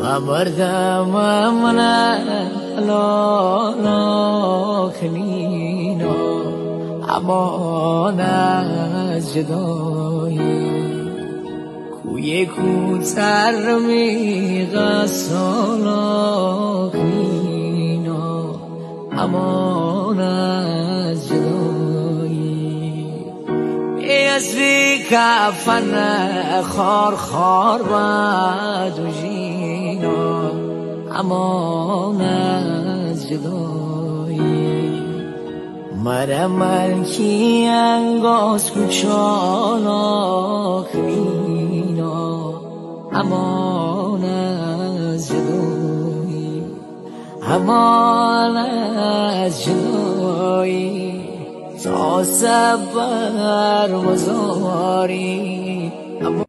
مردم من لالا کنینا امان از جدایی کوی کوتر میغ سالا کنینا امان از جدایی بیازی کفن خار خار و دوژینا امان از جدایی مرا ملکی انگاز کوچالا کنینا امان از جدایی امان از جدایی تا صبر مزاری